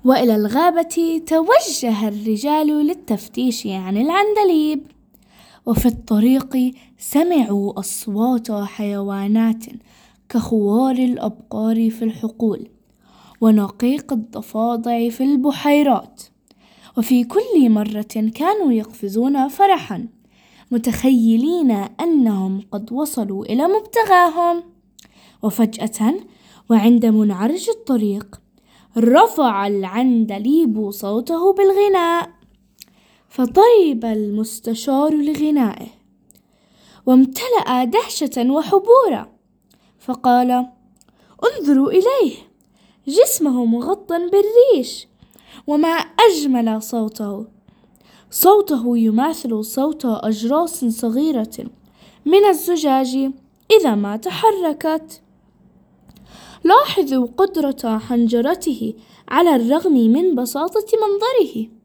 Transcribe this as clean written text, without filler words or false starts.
وإلى الغابة توجه الرجال للتفتيش عن العندليب. وفي الطريق سمعوا أصوات حيوانات كخوار الأبقار في الحقول ونقيق الضفادع في البحيرات. وفي كل مرة كانوا يقفزون فرحا متخيلين أنهم قد وصلوا إلى مبتغاهم. وفجأة وعند منعرج الطريق رفع العندليب صوته بالغناء، فطرب المستشار لغنائه وامتلأ دهشة وحبورا، فقال: انظروا إليه، جسمه مغطى بالريش، وما أجمل صوته يماثل صوت أجراس صغيرة من الزجاج إذا ما تحركت. لاحظوا قدرة حنجرته على الرغم من بساطة منظره.